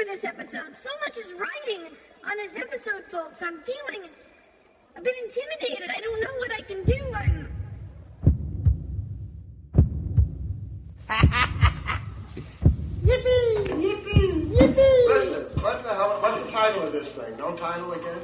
this episode. So much is riding on this episode, folks. I'm feeling a bit intimidated. I don't know what I can do. Yippee! Yippee! Yippee! Listen, what's the title of this thing? No title again?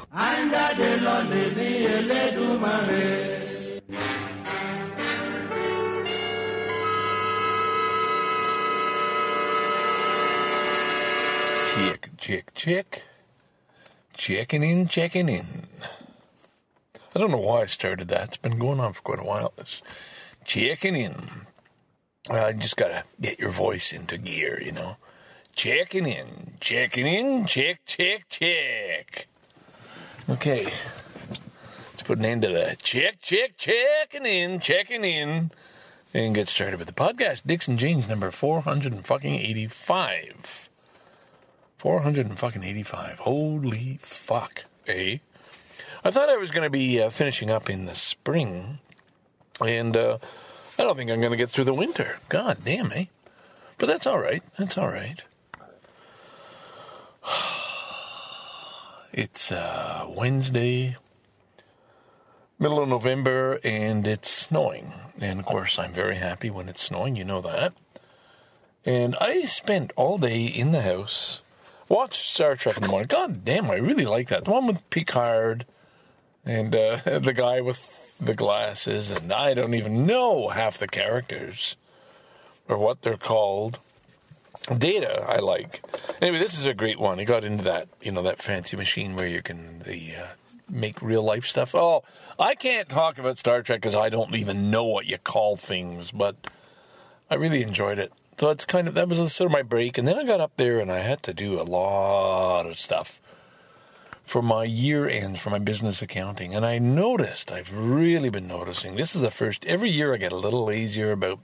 Check. Checking in. I don't know why I started that. It's been going on for quite a while. It's checking in. I just got to get your voice into gear, you know. Checking in, check. Okay. Let's put an end to that. Checking in. And get started with the podcast. Dixon Janes, number 485. 485. Holy fuck, eh? I thought I was going to be finishing up in the spring, and I don't think I'm going to get through the winter. God damn, eh? But that's all right. It's Wednesday, middle of November, and it's snowing. And, of course, I'm very happy when it's snowing. You know that. And I spent all day in the house, watched Star Trek in the morning. God damn, I really like that. The one with Picard and the guy with the glasses. And I don't even know half the characters or what they're called. Data, I like. Anyway, this is a great one. He got into that, that fancy machine where you can make real life stuff. Oh, I can't talk about Star Trek because I don't even know what you call things, but I really enjoyed it. So it's that was sort of my break. And then I got up there and I had to do a lot of stuff for my year end, for my business accounting. And I've really been noticing, this is the first, every year I get a little lazier about,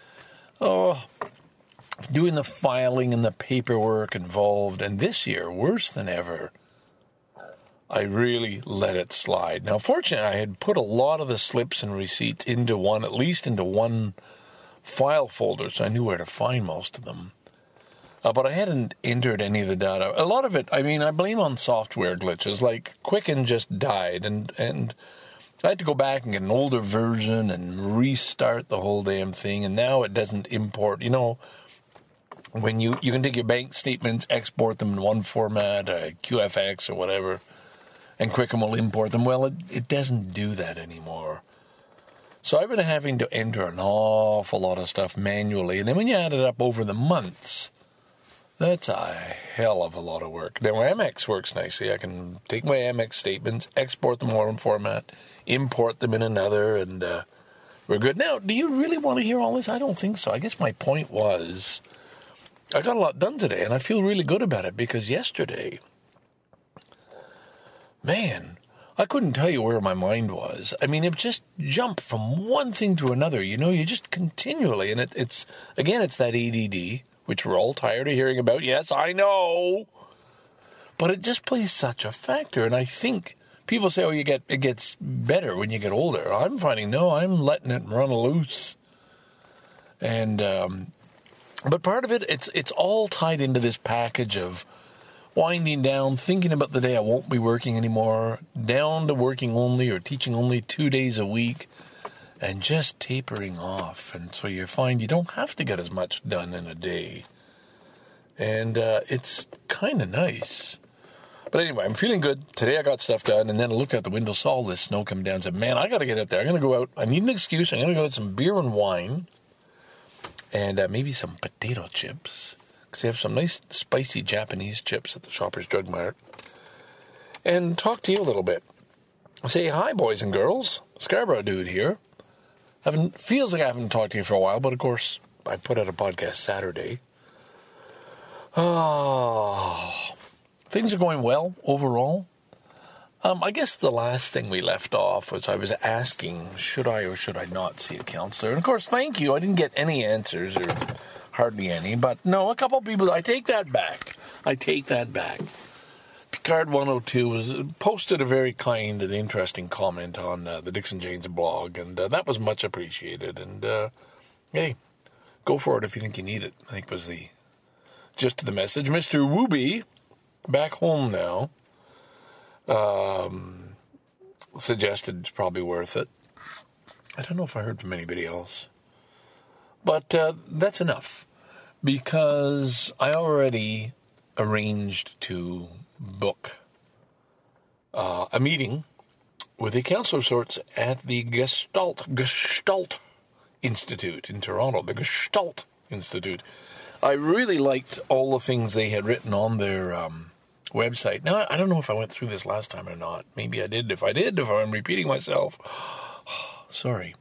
doing the filing and the paperwork involved. And this year, worse than ever, I really let it slide. Now, fortunately, I had put a lot of the slips and receipts into one file folder, so I knew where to find most of them. But I hadn't entered any of the data. A lot of it, I blame on software glitches. Like, Quicken just died, and I had to go back and get an older version and restart the whole damn thing, and now it doesn't import. When you can take your bank statements, export them in one format, QFX or whatever, and Quicken will import them. Well, it doesn't do that anymore. So I've been having to enter an awful lot of stuff manually. And then when you add it up over the months, that's a hell of a lot of work. Now, Amex works nicely. I can take my Amex statements, export them in one format, import them in another, and we're good. Now, do you really want to hear all this? I don't think so. I guess my point was, I got a lot done today, and I feel really good about it, because yesterday, man, I couldn't tell you where my mind was. It just jumped from one thing to another. You just continually, and it's that ADD, which we're all tired of hearing about. Yes, I know. But it just plays such a factor, and I think people say, it gets better when you get older. I'm finding, no, I'm letting it run loose. And, but part of it, it's all tied into this package of winding down, thinking about the day I won't be working anymore, down to working only or teaching only 2 days a week, and just tapering off. And so you find you don't have to get as much done in a day. And it's kind of nice. But anyway, I'm feeling good. Today I got stuff done, and then I looked out the window, saw all this snow come down, and said, man, I got to get out there. I'm going to go out. I need an excuse. I'm going to go get some beer and wine, and maybe some potato chips, because they have some nice spicy Japanese chips at the Shoppers Drug Mart, and talk to you a little bit. Say hi, boys and girls. Scarborough Dude here. Feels like I haven't talked to you for a while, but of course, I put out a podcast Saturday. Things are going well overall. I guess the last thing we left off was I was asking, should I or should I not see a counselor? And of course, thank you. I didn't get any answers, or hardly any, but no, a couple people. I take that back. Picard 102 posted a very kind and interesting comment on the Dixon Janes blog, and that was much appreciated. And hey, go for it if you think you need it, I think was the just to the message. Mr. Wooby, back home now, suggested it's probably worth it. I don't know if I heard from anybody else. But that's enough, because I already arranged to book a meeting with a counselor of sorts at the Gestalt Institute in Toronto, the Gestalt Institute. I really liked all the things they had written on their website. Now, I don't know if I went through this last time or not. Maybe I did. If I'm repeating myself, sorry.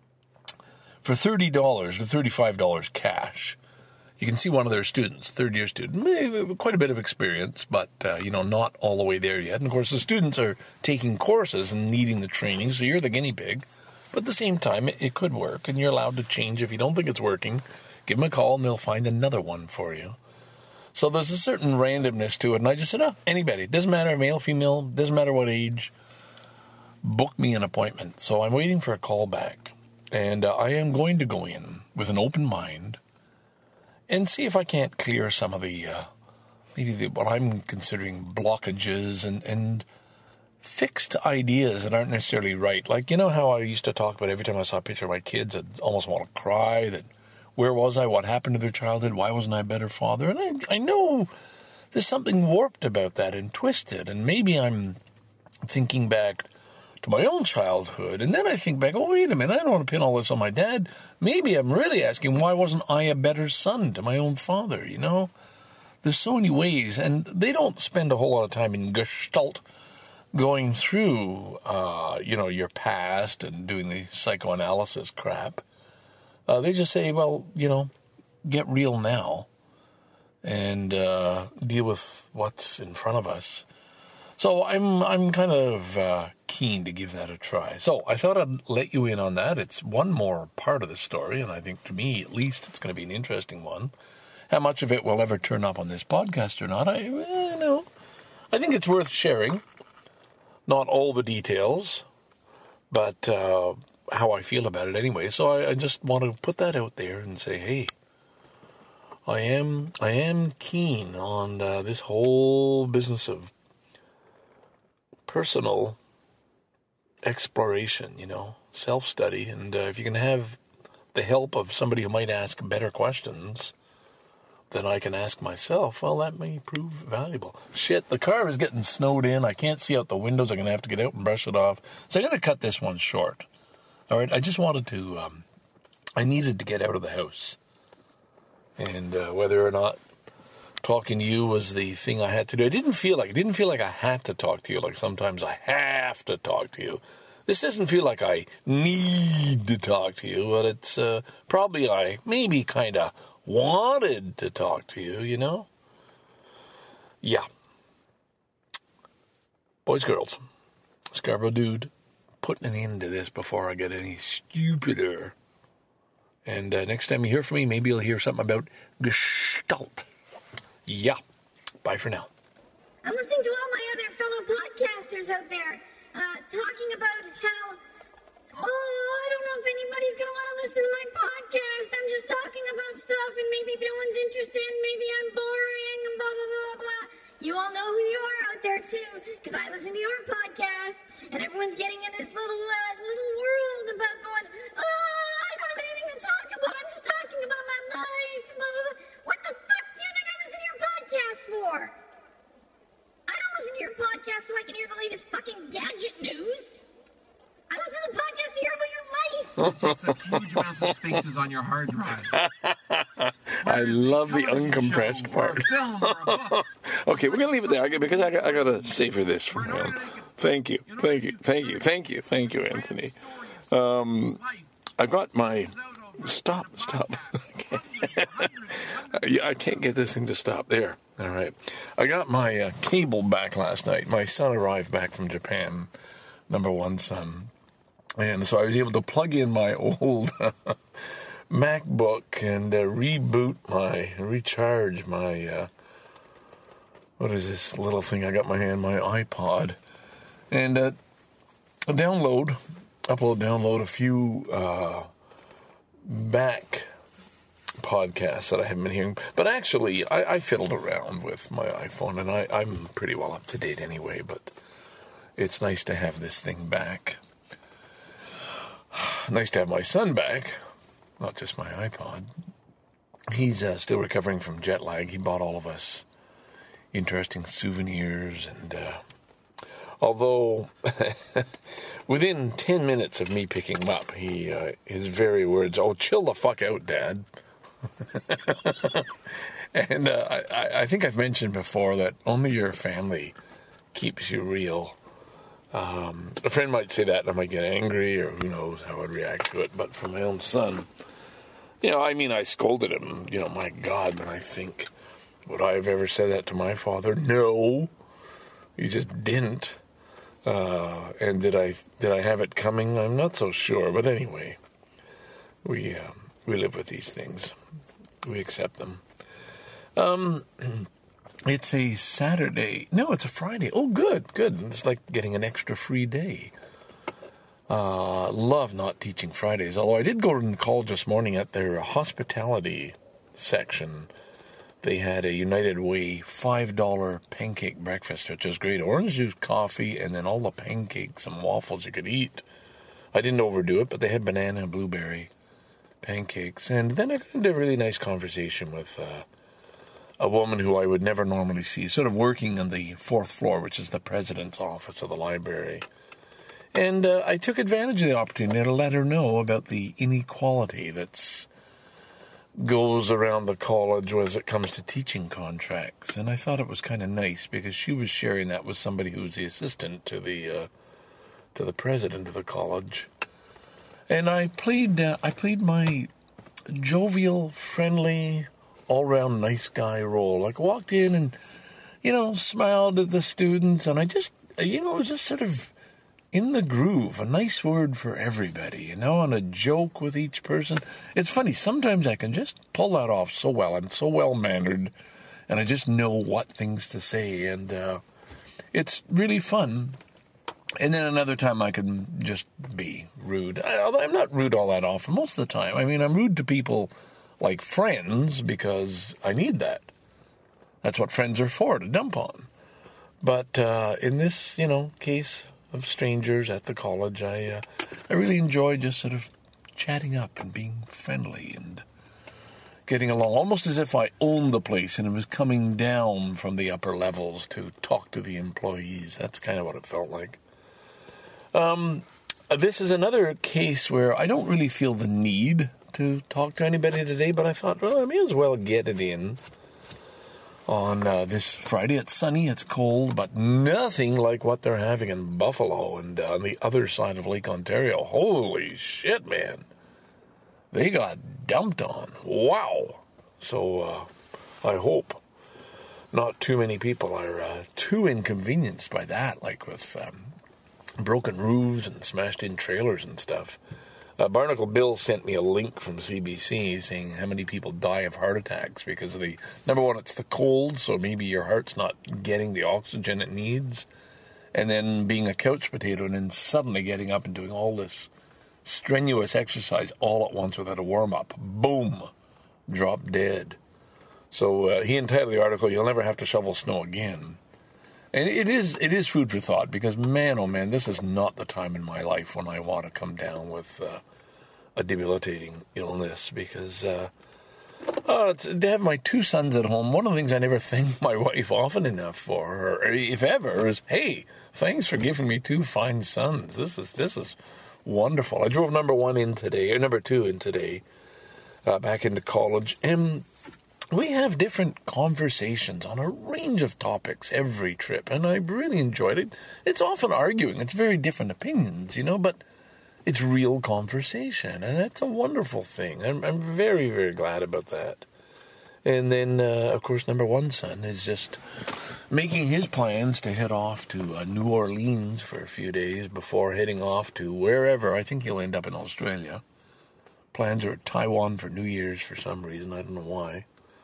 For $30 to $35 cash, you can see one of their students, third-year student, quite a bit of experience, but, not all the way there yet. And, of course, the students are taking courses and needing the training, so you're the guinea pig. But at the same time, it could work, and you're allowed to change. If you don't think it's working, give them a call, and they'll find another one for you. So there's a certain randomness to it, and I just said, anybody. Doesn't matter, male, female, doesn't matter what age. Book me an appointment. So I'm waiting for a call back, and I am going to go in with an open mind and see if I can't clear some of the, what I'm considering blockages and fixed ideas that aren't necessarily right. Like, you know how I used to talk about every time I saw a picture of my kids, I'd almost want to cry, that where was I, what happened to their childhood, why wasn't I a better father? And I know there's something warped about that and twisted, and maybe I'm thinking back to my own childhood, and then I think back, wait a minute, I don't want to pin all this on my dad. Maybe I'm really asking, why wasn't I a better son to my own father, There's so many ways, and they don't spend a whole lot of time in Gestalt going through, your past and doing the psychoanalysis crap. They just say, get real now and deal with what's in front of us. So I'm kind of keen to give that a try. So I thought I'd let you in on that. It's one more part of the story, and I think to me, at least, it's going to be an interesting one. How much of it will ever turn up on this podcast or not, I think it's worth sharing. Not all the details, but how I feel about it anyway. So I just want to put that out there and say, hey, I am keen on this whole business of personal exploration, self-study. And if you can have the help of somebody who might ask better questions than I can ask myself, well, that may prove valuable. Shit, the car is getting snowed in. I can't see out the windows. I'm going to have to get out and brush it off. So I'm going to cut this one short. All right, I just wanted to, I needed to get out of the house. And whether or not talking to you was the thing I had to do, it didn't feel like I had to talk to you, like sometimes I have to talk to you. This doesn't feel like I need to talk to you, but it's probably I maybe kind of wanted to talk to you, Yeah. Boys, girls, Scarborough Dude, putting an end to this before I get any stupider. And next time you hear from me, maybe you'll hear something about Gestalt. Yeah. Bye for now. I'm listening to all my other fellow podcasters out there talking about how, I don't know if anybody's going to want to listen to my podcast. I'm just talking about stuff and maybe no one's interested. Maybe I'm boring and blah, blah, blah, blah. You all know who you are out there too, because I listen to your podcast and everyone's getting in this little world about going, I don't have anything to talk about. I'm just talking about my life. Blah, blah, blah. What the fuck do you think I listen to your podcast for? I don't listen to your podcast so I can hear the latest fucking gadget news. I listen to the podcast to hear about your life. It's a huge amount of spaces on your hard drive. I love the uncompressed part. Okay, we're going to leave it there because I got to savor this for my own. Thank you, Anthony. I've got my... Stop. I can't get this thing to stop. There. All right. I got my cable back last night. My son arrived back from Japan, number one son. And so I was able to plug in my old MacBook and recharge my, what is this little thing I got in my hand, my iPod. And upload a few back podcasts that I haven't been hearing. But actually, I fiddled around with my iPhone, and I'm pretty well up to date anyway, but it's nice to have this thing back. Nice to have my son back, not just my iPod. He's still recovering from jet lag. He bought all of us interesting souvenirs, and although within 10 minutes of me picking him up, his very words, "Oh, chill the fuck out, Dad." And I think I've mentioned before that only your family keeps you real. A friend might say that, and I might get angry, or who knows how I'd react to it. But for my own son, I scolded him. My God, when I think, would I have ever said that to my father? No, you just didn't. And did I have it coming? I'm not so sure. But anyway, we live with these things. We accept them. It's a Saturday. No, it's a Friday. Oh, good. It's like getting an extra free day. Love not teaching Fridays. Although I did go to college this morning at their hospitality section. They had a United Way $5 pancake breakfast, which is great. Orange juice, coffee, and then all the pancakes and waffles you could eat. I didn't overdo it, but they had banana and blueberry pancakes. And then I got into a really nice conversation with a woman who I would never normally see, sort of working on the 4th floor, which is the president's office of the library. And I took advantage of the opportunity to let her know about the inequality that's goes around the college as it comes to teaching contracts. And I thought it was kind of nice because she was sharing that with somebody who was the assistant to the president of the college. And I played my jovial, friendly, all-round nice guy role. Like, walked in and, smiled at the students, and I just, was just sort of in the groove, a nice word for everybody, and a joke with each person. It's funny, sometimes I can just pull that off so well. I'm so well-mannered, and I just know what things to say, and it's really fun. And then another time I can just be rude. Although I'm not rude all that often, most of the time. I mean, I'm rude to people like friends because I need that. That's what friends are for, to dump on. But in this, case of strangers at the college, I really enjoy just sort of chatting up and being friendly and getting along, almost as if I owned the place and it was coming down from the upper levels to talk to the employees. That's kind of what it felt like. This is another case where I don't really feel the need to talk to anybody today, but I thought, well, I may as well get it in on this Friday. It's sunny, it's cold, but nothing like what they're having in Buffalo and on the other side of Lake Ontario. Holy shit, man. They got dumped on. Wow. So I hope not too many people are too inconvenienced by that, like with broken roofs and smashed-in trailers and stuff. Barnacle Bill sent me a link from CBC saying how many people die of heart attacks because number one, it's the cold, so maybe your heart's not getting the oxygen it needs, and then being a couch potato and then suddenly getting up and doing all this strenuous exercise all at once without a warm-up. Boom. Drop dead. So he entitled the article, "You'll Never Have to Shovel Snow Again." And it is food for thought because, man, oh man, this is not the time in my life when I want to come down with a debilitating illness because to have my 2 sons at home, one of the things I never thank my wife often enough for, or if ever, is, hey, thanks for giving me 2 fine sons. This is wonderful. I drove number 2 in today, back into college, and we have different conversations on a range of topics every trip, and I really enjoyed it. It's often arguing. It's very different opinions, but it's real conversation, and that's a wonderful thing. I'm very, very glad about that. And then, of course, number 1 son is just making his plans to head off to New Orleans for a few days before heading off to wherever. I think he'll end up in Australia. Plans are at Taiwan for New Year's for some reason. I don't know why.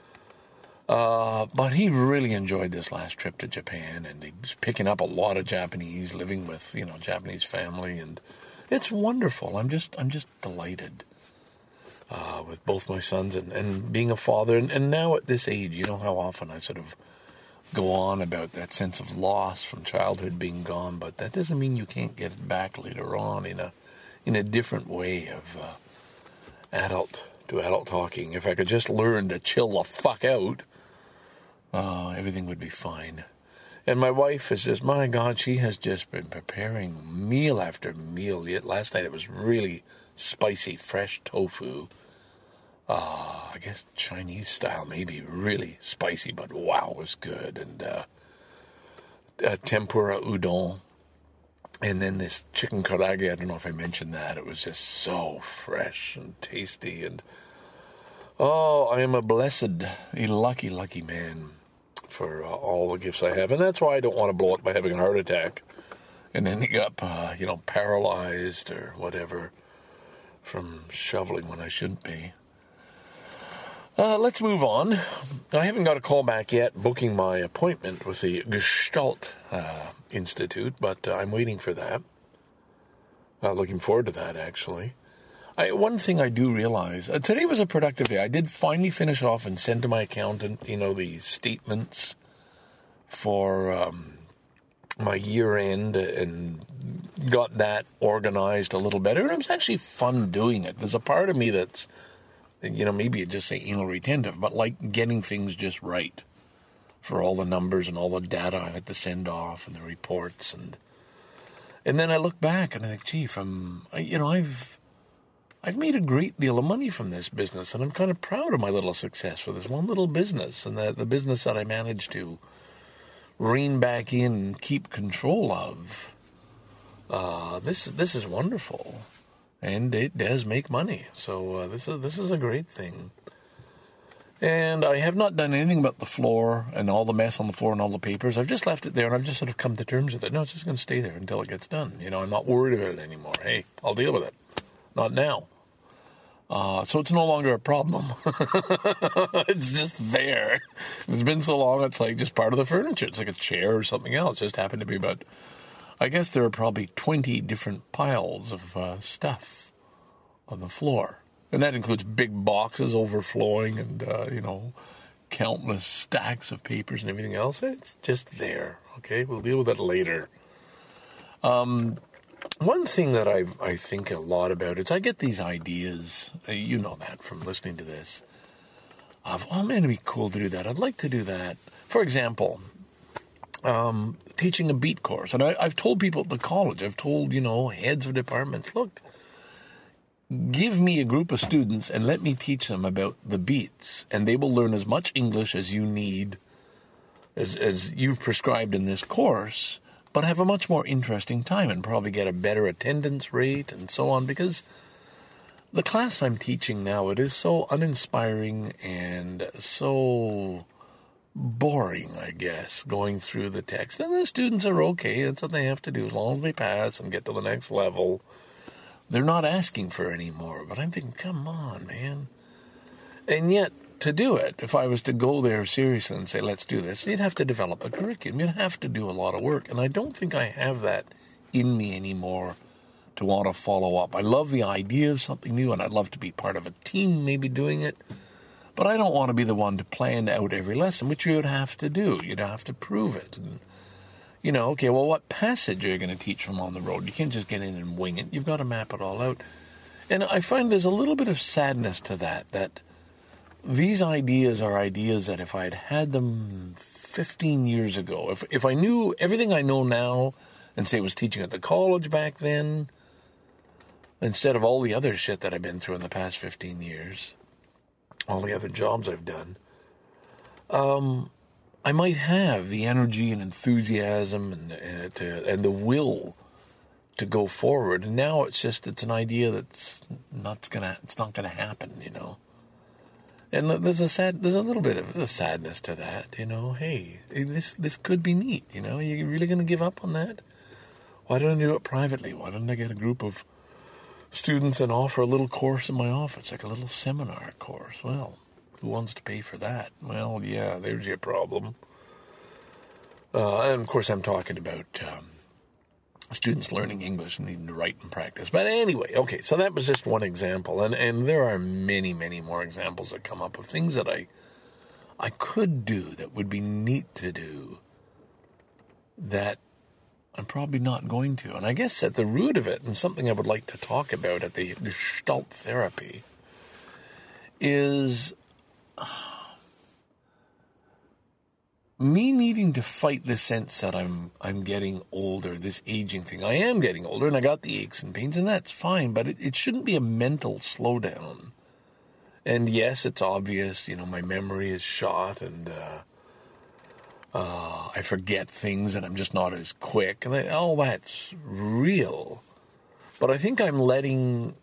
But he really enjoyed this last trip to Japan, and he's picking up a lot of Japanese, living with, Japanese family, and it's wonderful. I'm just delighted. with both my sons and being a father. And now at this age, you know how often I sort of go on about that sense of loss from childhood being gone, but that doesn't mean you can't get it back later on in a different way of adult to adult talking. If I could just learn to chill the fuck out, everything would be fine. And my wife is just, my God, she has just been preparing meal after meal. Yet last night it was really spicy, fresh tofu. I guess Chinese style, maybe really spicy, but wow, it was good. And tempura udon. And then this chicken karaage, I don't know if I mentioned that. It was just so fresh and tasty. And I am a lucky, lucky man for all the gifts I have. And that's why I don't want to blow it by having a heart attack and ending up, paralyzed or whatever from shoveling when I shouldn't be. Let's move on. I haven't got a call back yet booking my appointment with the Gestalt Institute, but I'm waiting for that. Looking forward to that, actually. One thing I do realize, today was a productive day. I did finally finish off and send to my accountant, the statements for my year end and got that organized a little better. And it was actually fun doing it. There's a part of me that's, maybe you'd just say anal retentive, but like getting things just right for all the numbers and all the data I had to send off and the reports. And then I look back and I think, gee, I've made a great deal of money from this business, and I'm kind of proud of my little success for this one little business, and the business that I managed to rein back in and keep control of. This is wonderful, and it does make money. So this is a great thing. And I have not done anything about the floor and all the mess on the floor and all the papers. I've just left it there, and I've just sort of come to terms with it. No, it's just going to stay there until it gets done. I'm not worried about it anymore. Hey, I'll deal with it. Not now. So it's no longer a problem. It's just there. It's been so long, it's like just part of the furniture. It's like a chair or something else. It just happened to be about, I guess there are probably 20 different piles of stuff on the floor. And that includes big boxes overflowing and, countless stacks of papers and everything else. It's just there. Okay, we'll deal with it later. One thing that I think a lot about is I get these ideas, you know that from listening to this, of, man, it'd be cool to do that. I'd like to do that. For example, teaching a beat course. And I've told people at the college, I've told, heads of departments, look, give me a group of students and let me teach them about the beats. And they will learn as much English as you need, as you've prescribed in this course, but have a much more interesting time and probably get a better attendance rate and so on, because the class I'm teaching now, it is so uninspiring and so boring, I guess, going through the text. And the students are okay. That's what they have to do. As long as they pass and get to the next level, they're not asking for any more. But I'm thinking, come on, man. And yet, to do it, if I was to go there seriously and say, let's do this, you'd have to develop the curriculum. You'd have to do a lot of work. And I don't think I have that in me anymore to want to follow up. I love the idea of something new, and I'd love to be part of a team maybe doing it. But I don't want to be the one to plan out every lesson, which you would have to do. You'd have to prove it. And, okay, well, what passage are you going to teach from on the road? You can't just get in and wing it. You've got to map it all out. And I find there's a little bit of sadness to that these ideas are ideas that if I'd had them 15 years ago, if I knew everything I know now and say was teaching at the college back then, instead of all the other shit that I've been through in the past 15 years, all the other jobs I've done, I might have the energy and enthusiasm and the will to go forward. And now it's an idea that's not gonna happen, And there's a little bit of a sadness to that, Hey, this could be neat, Are you really going to give up on that? Why don't I do it privately? Why don't I get a group of students and offer a little course in my office, like a little seminar course? Well, who wants to pay for that? Well, yeah, there's your problem. And of course, I'm talking about students learning English and needing to write and practice. But anyway, okay, so that was just one example. And there are many, many more examples that come up of things that I could do that would be neat to do that I'm probably not going to. And I guess at the root of it, and something I would like to talk about at the Gestalt therapy, is me needing to fight the sense that I'm getting older, this aging thing. I am getting older, and I got the aches and pains, and that's fine, but it shouldn't be a mental slowdown. And yes, it's obvious, my memory is shot, and I forget things, and I'm just not as quick. And all that's real. But I think I'm letting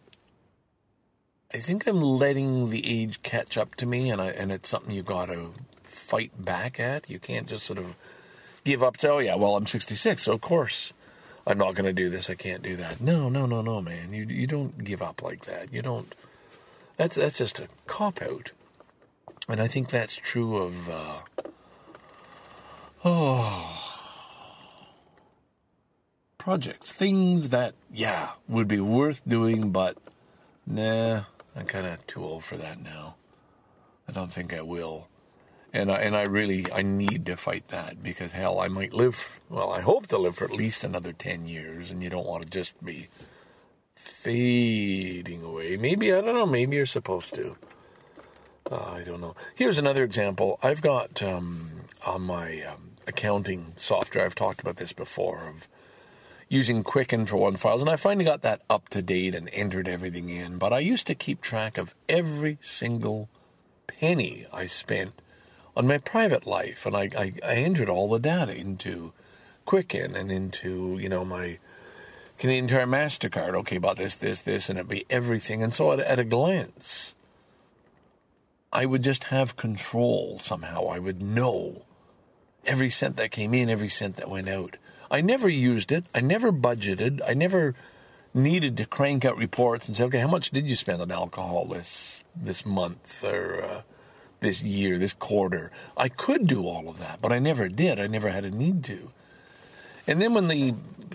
the age catch up to me, and it's something you got to fight back at. You can't just sort of give up. Say, oh yeah, well I'm 66, so of course I'm not going to do this. I can't do that. No, man. You don't give up like that. You don't. That's just a cop out. And I think that's true of projects, things that would be worth doing, but nah, I'm kind of too old for that now. I don't think I will. And I need to fight that, because hell, I might live, I hope to live for at least another 10 years, and you don't want to just be fading away. Maybe, I don't know, maybe you're supposed to. I don't know. Here's another example. I've got on my accounting software, I've talked about this before, of using Quicken for one files, and I finally got that up to date and entered everything in, but I used to keep track of every single penny I spent on my private life, and I entered all the data into Quicken and into, my Canadian Tire MasterCard. Okay, about this, and it'd be everything. And so at a glance, I would just have control somehow. I would know every cent that came in, every cent that went out. I never used it. I never budgeted. I never needed to crank out reports and say, okay, how much did you spend on alcohol this month or this year, this quarter? I could do all of that, but I never did. I never had a need to. And then when they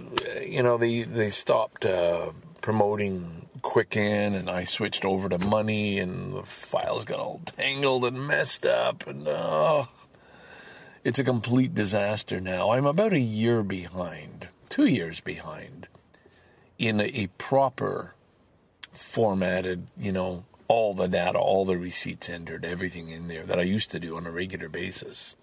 stopped promoting Quicken, and I switched over to Money, and the files got all tangled and messed up, and it's a complete disaster now. I'm about a year behind, 2 years behind, in a proper formatted, all the data, all the receipts entered, everything in there that I used to do on a regular basis.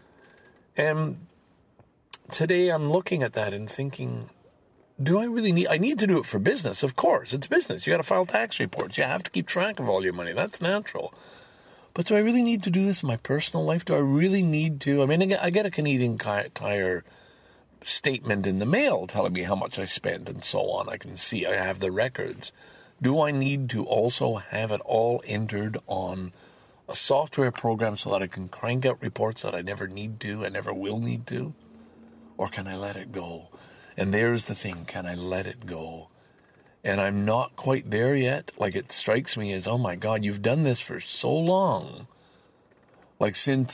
And today I'm looking at that and thinking, do I really need... I need to do it for business, of course. It's business. You got to file tax reports. You have to keep track of all your money. That's natural. But do I really need to do this in my personal life? Do I really need to? I mean, I get a Canadian Tire statement in the mail telling me how much I spent and so on. I can see. I have the records. Do I need to also have it all entered on a software program so that I can crank out reports that I never need to and never will need to? Or can I let it go? And there's the thing, can I let it go? And I'm not quite there yet. Like, it strikes me as, oh my God, you've done this for so long. Like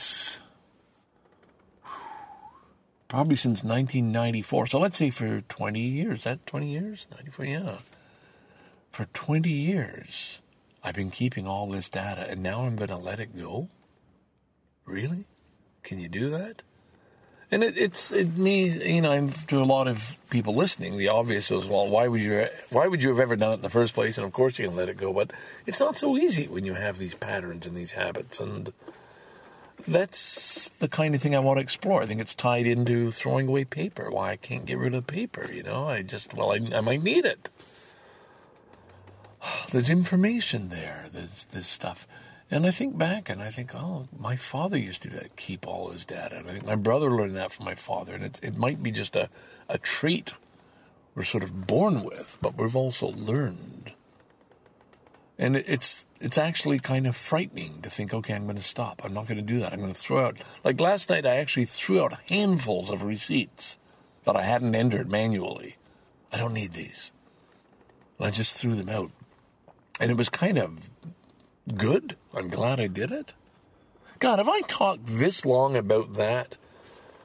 probably since 1994. So let's say for 20 years. Is that 20 years? 94, yeah. For 20 years, I've been keeping all this data, and now I'm going to let it go? Really? Can you do that? And it means, to a lot of people listening, the obvious is, well, why would you have ever done it in the first place? And of course you can let it go, but it's not so easy when you have these patterns and these habits. And that's the kind of thing I want to explore. I think it's tied into throwing away paper. Why I can't get rid of paper, I might need it. There's information there. There's this stuff. And I think back and I think, oh, my father used to do that, keep all his data. And I think my brother learned that from my father. And it might be just a trait we're sort of born with, but we've also learned. And it's actually kind of frightening to think, okay, I'm going to stop. I'm not going to do that. I'm going to throw out. Like last night, I actually threw out handfuls of receipts that I hadn't entered manually. I don't need these. And I just threw them out. And it was kind of good. I'm glad I did it. God, have I talked this long about that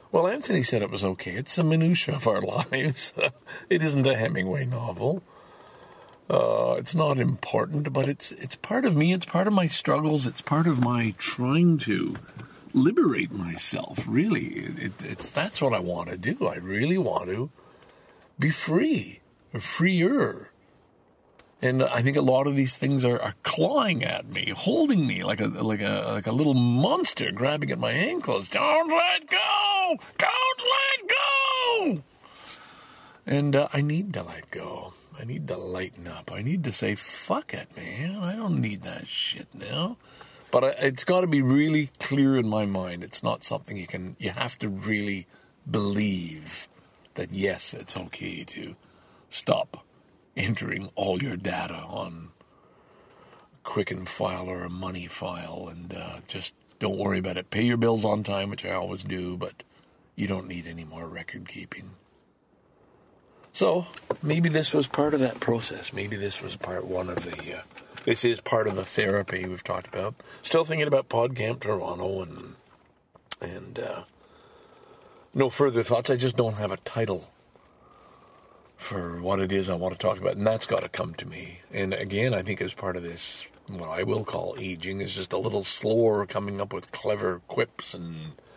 Well, Anthony said it was okay. It's a minutia of our lives. It isn't a Hemingway novel. It's not important, but it's part of me. It's part of my struggles. It's part of my trying to liberate myself, really. That's what I want to do. I really want to be free, or freer. And I think a lot of these things are clawing at me, holding me like a little monster grabbing at my ankles. Don't let go! Don't let go! And I need to let go. I need to lighten up. I need to say, fuck it, man. I don't need that shit now. But it's got to be really clear in my mind. It's not something you have to really believe that, yes, it's okay to stop entering all your data on a Quicken file or a money file, and just don't worry about it. Pay your bills on time, which I always do, but you don't need any more record keeping. So maybe this was part of that process. Maybe this was part one of the... this is part of the therapy we've talked about. Still thinking about PodCamp Toronto and no further thoughts. I just don't have a title for what it is I want to talk about, and that's got to come to me. And again, I think as part of this, what I will call aging, is just a little slower coming up with clever quips and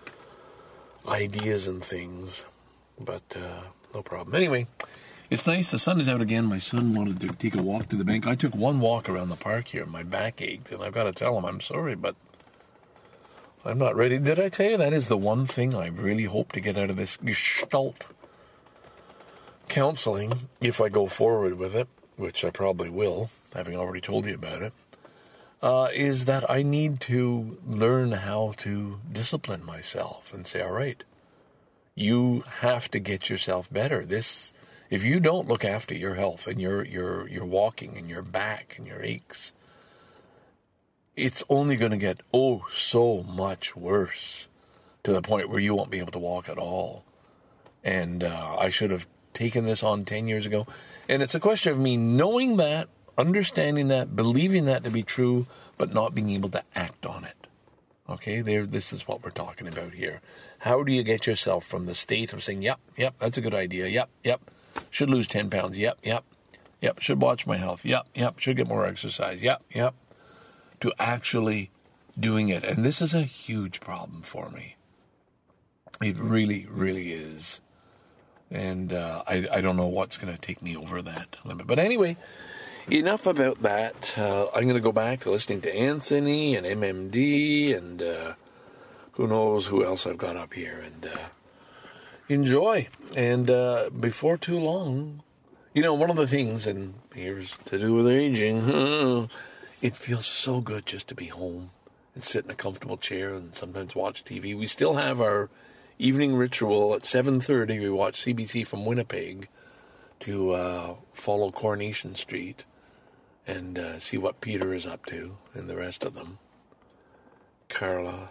ideas and things. But no problem. Anyway, it's nice. The sun is out again. My son wanted to take a walk to the bank. I took one walk around the park here. My back ached, and I've got to tell him I'm sorry, but I'm not ready. Did I tell you that is the one thing I really hope to get out of this Gestalt counseling, if I go forward with it, which I probably will, having already told you about it, is that I need to learn how to discipline myself and say, all right, you have to get yourself better. If you don't look after your health and your walking and your back and your aches, it's only going to get so much worse to the point where you won't be able to walk at all. And I should have taken this on 10 years ago. And it's a question of me knowing that, understanding that, believing that to be true, but not being able to act on it. Okay, this is what we're talking about here. How do you get yourself from the state of saying, yep, that's a good idea, yep, should lose 10 pounds, yep, should watch my health, yep, should get more exercise, yep, to actually doing it. And this is a huge problem for me. It really, really is. And I don't know what's going to take me over that limit. But anyway, enough about that. I'm going to go back to listening to Anthony and MMD and who knows who else I've got up here. And enjoy. And before too long, one of the things, and here's to do with aging, it feels so good just to be home and sit in a comfortable chair and sometimes watch TV. We still have our evening ritual at 7:30. We watch CBC from Winnipeg to follow Coronation Street and see what Peter is up to and the rest of them. Carla.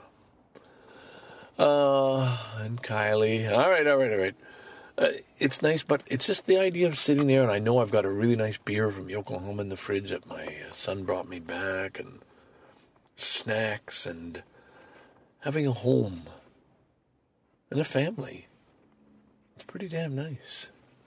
And Kylie. All right. It's nice, but it's just the idea of sitting there, and I know I've got a really nice beer from Yokohama in the fridge that my son brought me back, and snacks, and having a home and a family. It's pretty damn nice.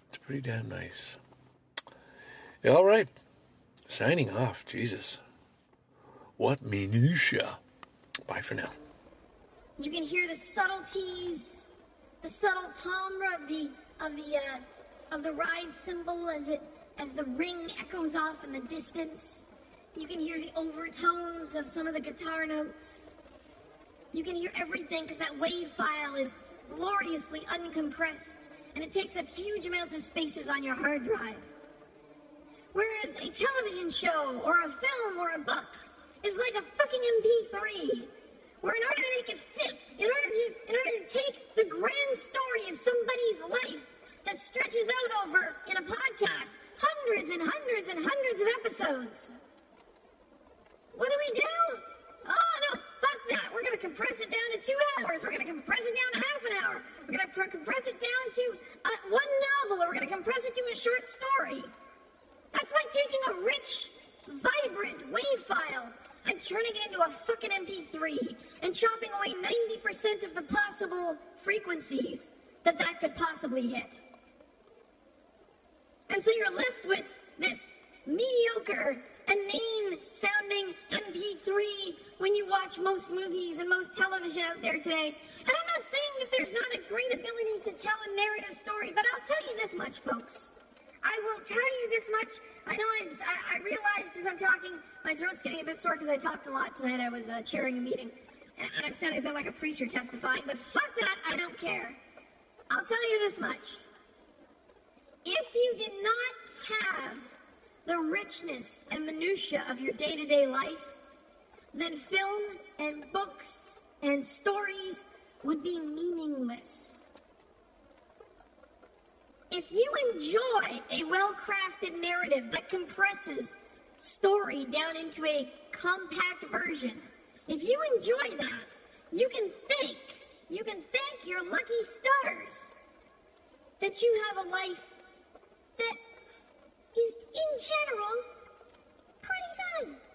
All right. Signing off. Jesus. What minutia. Bye for now. You can hear the subtleties, the subtle timbre of the ride cymbal as the ring echoes off in the distance. You can hear the overtones of some of the guitar notes. You can hear everything because that wave file is gloriously uncompressed, and it takes up huge amounts of spaces on your hard drive. Whereas a television show or a film or a book is like a fucking MP3, where in order to make it fit, in order to take the grand story of somebody's life that stretches out over, in a podcast, hundreds and hundreds and hundreds of episodes. What do? Oh, no, fuck that. We're going to compress it down to 2 hours. We're going to compress it down to half an hour. We're going to compress it down to one novel, or we're going to compress it to a short story. That's like taking a rich, vibrant wave file and turning it into a fucking MP3 and chopping away 90% 1% of the possible frequencies that could possibly hit. And so you're left with this mediocre, inane-sounding MP3 when you watch most movies and most television out there today. And I'm not saying that there's not a great ability to tell a narrative story, but I'll tell you this much, folks. I will tell you this much. I know I realized as I'm talking, my throat's getting a bit sore because I talked a lot tonight. I was chairing a meeting, and I've said I felt like a preacher testifying, but fuck that, I don't care. I'll tell you this much. If you did not have the richness and minutia of your day-to-day life, then film and books and stories would be meaningless. If you enjoy a well-crafted narrative that compresses story down into a compact version, if you enjoy that, you can thank your lucky stars that you have a life that is, in general, pretty good.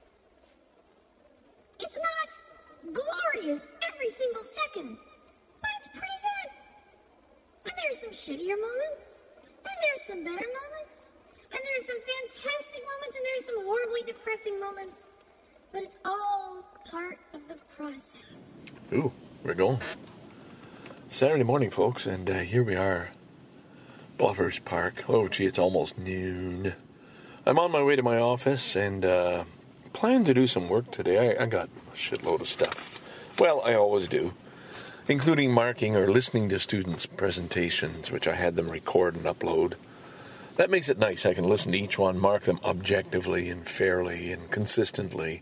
It's not glorious every single second, but it's pretty good. And there's some shittier moments, and there's some better moments, and there's some fantastic moments, and there's some horribly depressing moments. But it's all part of the process. Ooh, we're going. Saturday morning, folks, and here we are. Bluffers Park. Oh, gee, it's almost noon. I'm on my way to my office and plan to do some work today. I got a shitload of stuff. Well, I always do, including marking or listening to students' presentations, which I had them record and upload. That makes it nice. I can listen to each one, mark them objectively and fairly and consistently.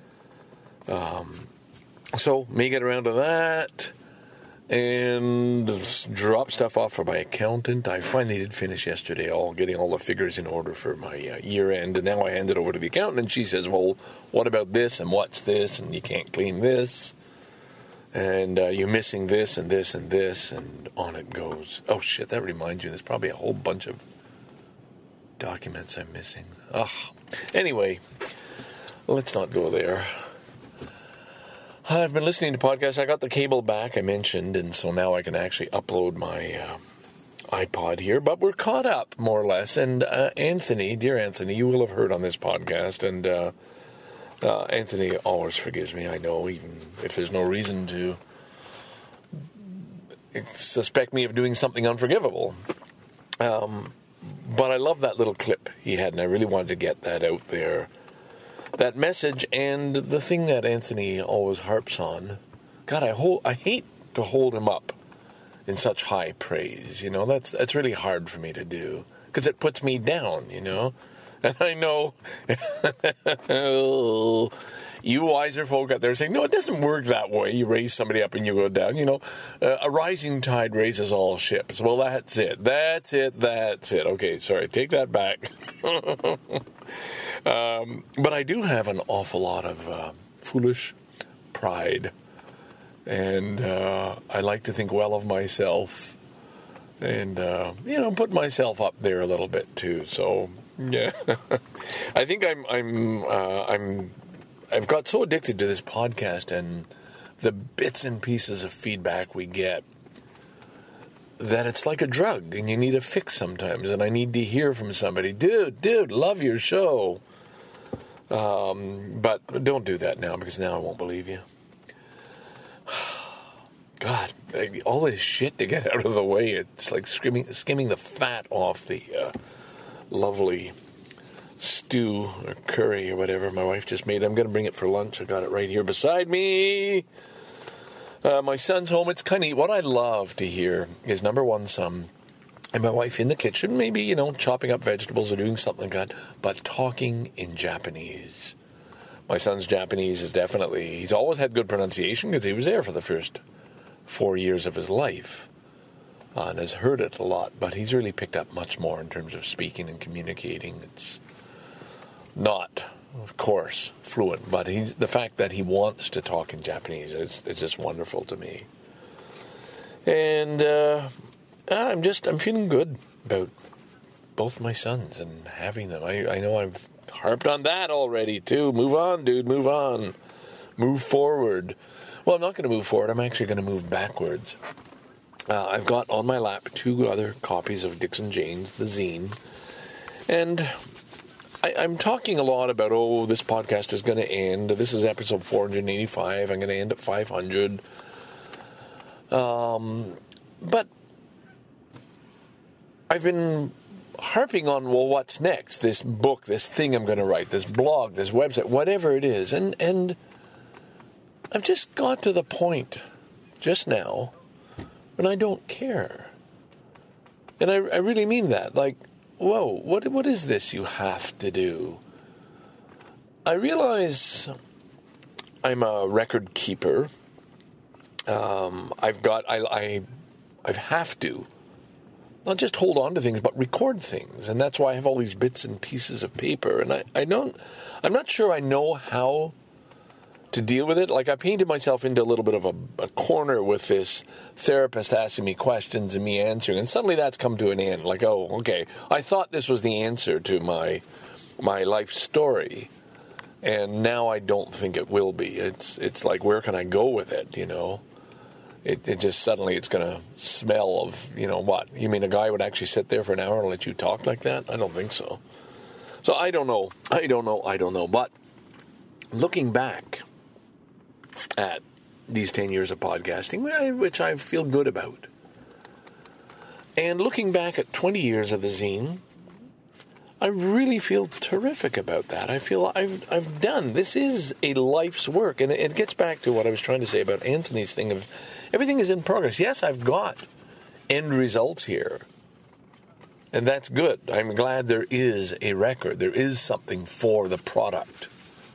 So, may get around to that. And drop stuff off for my accountant. I finally did finish yesterday, getting all the figures in order for my year end. And now I hand it over to the accountant, and she says, well, what about this, and what's this, and you can't claim this, and you're missing this, and this, and this, and on it goes. Oh, shit, that reminds you, there's probably a whole bunch of documents I'm missing. Anyway, let's not go there. I've been listening to podcasts. I got the cable back, I mentioned, and so now I can actually upload my iPod here. But we're caught up, more or less. And Anthony, dear Anthony, you will have heard on this podcast. And Anthony always forgives me, I know, even if there's no reason to suspect me of doing something unforgivable. But I love that little clip he had, and I really wanted to get that out there. That message, and the thing that Anthony always harps on, God, I hate to hold him up in such high praise, that's really hard for me to do, because it puts me down, and I know you wiser folk out there saying, no, it doesn't work that way. You raise somebody up and you go down, a rising tide raises all ships. Well, that's it. Okay, sorry, take that back. But I do have an awful lot of foolish pride, and I like to think well of myself, and put myself up there a little bit too. So yeah, I think I've got so addicted to this podcast and the bits and pieces of feedback we get that it's like a drug, and you need a fix sometimes. And I need to hear from somebody, dude, love your show. But don't do that now, because now I won't believe you. God, all this shit to get out of the way. It's like skimming the fat off the lovely stew or curry or whatever my wife just made. I'm going to bring it for lunch. I got it right here beside me. My son's home. It's kind of what I love to hear is, number one, and my wife in the kitchen, maybe, chopping up vegetables or doing something like that, but talking in Japanese. My son's Japanese is definitely, he's always had good pronunciation because he was there for the first 4 years of his life and has heard it a lot, but he's really picked up much more in terms of speaking and communicating. It's not, of course, fluent, but the fact that he wants to talk in Japanese, it's just wonderful to me. And I'm feeling good about both my sons and having them. I know I've harped on that already too. Move on, dude, move on. move forward. Well, I'm not going to move forward. I'm actually going to move backwards. I've got on my lap 2 other copies of Dixon Janes, the zine. And I'm talking a lot about, this podcast is going to end. This is episode 485. I'm going to end at 500. But I've been harping on, what's next? This book, this thing I'm going to write, this blog, this website, whatever it is. And I've just got to the point just now when I don't care. And I really mean that. Like, whoa, what is this you have to do? I realize I'm a record keeper. I have to not just hold on to things, but record things. And that's why I have all these bits and pieces of paper. And I'm not sure I know how to deal with it. Like, I painted myself into a little bit of a corner with this therapist asking me questions and me answering. And suddenly that's come to an end. Like, okay, I thought this was the answer to my life story. And now I don't think it will be. It's like, where can I go with it, It just suddenly it's going to smell of, what? You mean a guy would actually sit there for an hour and let you talk like that? I don't think so. So I don't know. But looking back at these 10 years of podcasting, which I feel good about, and looking back at 20 years of the zine, I really feel terrific about that. I feel I've done. This is a life's work. And it gets back to what I was trying to say about Anthony's thing of everything is in progress. Yes, I've got end results here. And that's good. I'm glad there is a record. There is something for the product.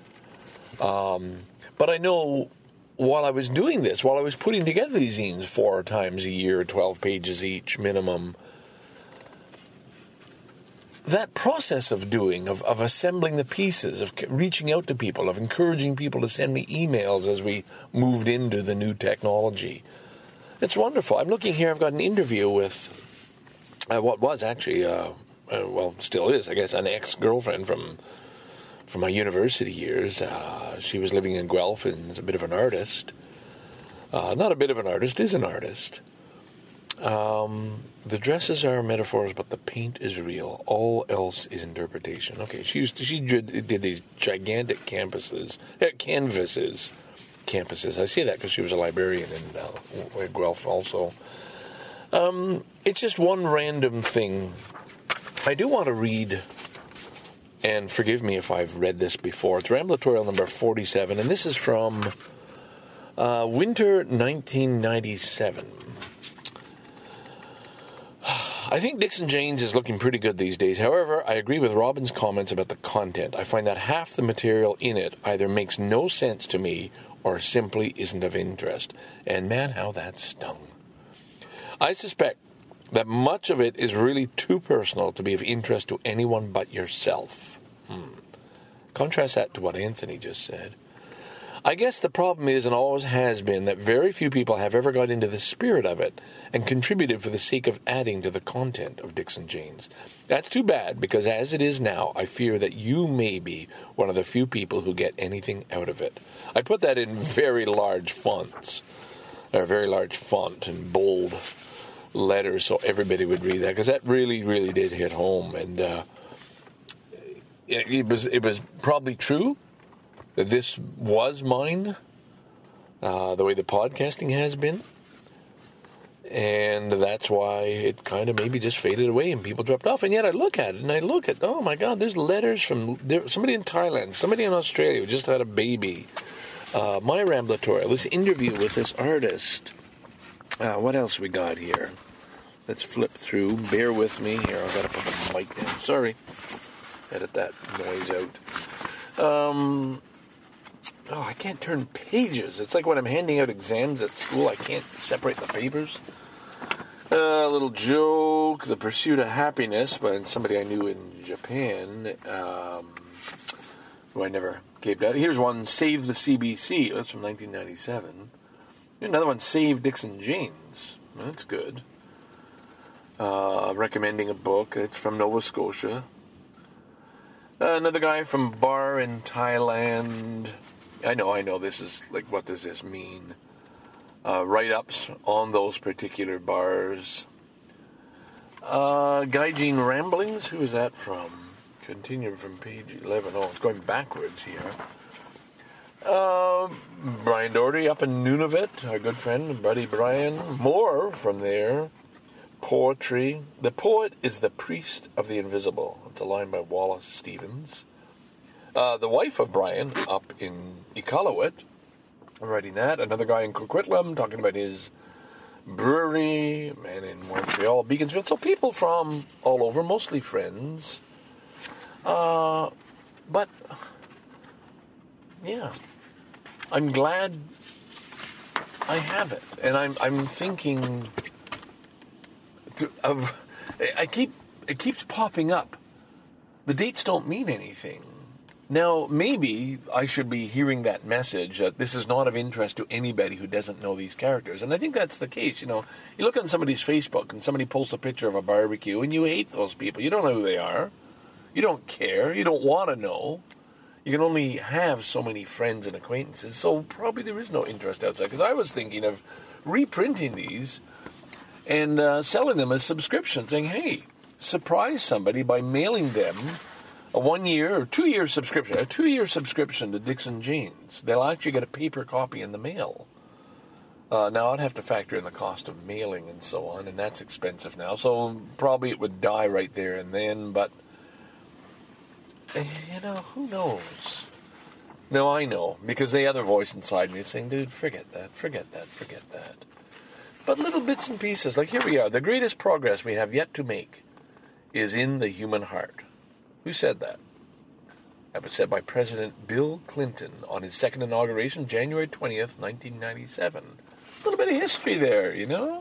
But I know while I was doing this, while I was putting together these zines 4 times a year, 12 pages each minimum, that process of doing, of assembling the pieces, of reaching out to people, of encouraging people to send me emails as we moved into the new technology, it's wonderful. I'm looking here, I've got an interview with what was actually, still is, I guess, an ex-girlfriend from my university years. She was living in Guelph and is a bit of an artist. Not a bit of an artist, is an artist. The dresses are metaphors, but the paint is real. All else is interpretation. Okay, she did these gigantic canvases. I say that because she was a librarian in Guelph also. It's just one random thing. I do want to read, and forgive me if I've read this before. It's Ramblatorial number 47, and this is from winter 1997. I think Dixon Janes is looking pretty good these days. However, I agree with Robin's comments about the content. I find that half the material in it either makes no sense to me or simply isn't of interest. And man, how that stung. I suspect that much of it is really too personal to be of interest to anyone but yourself. Contrast that to what Anthony just said. I guess the problem is, and always has been, that very few people have ever got into the spirit of it and contributed for the sake of adding to the content of Dixon Janes. That's too bad, because as it is now, I fear that you may be one of the few people who get anything out of it. I put that in very large fonts, or very large font and bold letters so everybody would read that, because that really, really did hit home. And it was probably true that this was mine, the way the podcasting has been. And that's why it kind of maybe just faded away and people dropped off. And yet I look at it, oh my God, there's letters from somebody in Thailand, somebody in Australia who just had a baby. My Ramblatorial, this interview with this artist. What else we got here? Let's flip through. Bear with me. Here, I've got to put the mic down. Sorry. Edit that noise out. I can't turn pages. It's like when I'm handing out exams at school, I can't separate the papers. A little joke, The Pursuit of Happiness, by somebody I knew in Japan, who I never gave down. Here's one, Save the CBC. That's from 1997. Another one, Save Dixon Janes. That's good. Recommending a book. It's from Nova Scotia. Another guy from Bar in Thailand. I know. This is like, what does this mean? Write-ups on those particular bars. Gaijin Ramblings, who is that from? Continue from page 11. Oh, it's going backwards here. Brian Doherty up in Nunavut, our good friend, buddy Brian. More from there. Poetry. The poet is the priest of the invisible. It's a line by Wallace Stevens. The wife of Brian up in Iqaluit, writing that. Another guy in Coquitlam talking about his brewery, man in Montreal, Beaconsfield. So people from all over, mostly friends. But, yeah, I'm glad I have it. And I'm thinking it keeps popping up. The dates don't mean anything. Now, maybe I should be hearing that message that this is not of interest to anybody who doesn't know these characters. And I think that's the case. You know, you look on somebody's Facebook and somebody posts a picture of a barbecue and you hate those people. You don't know who they are. You don't care. You don't want to know. You can only have so many friends and acquaintances. So probably there is no interest outside. Because I was thinking of reprinting these and selling them as subscriptions, saying, hey, surprise somebody by mailing them a 1 year or 2 year subscription, a 2 year subscription to Dixon Jeans. They'll actually get a paper copy in the mail. Now, I'd have to factor in the cost of mailing and so on, and that's expensive now. So probably it would die right there and then, but, you know, who knows? No, I know, because the other voice inside me is saying, dude, forget that. But little bits and pieces, like here we are. The greatest progress we have yet to make is in the human heart. Who said that? That was said by President Bill Clinton on his second inauguration, January 20th, 1997. A little bit of history there, you know?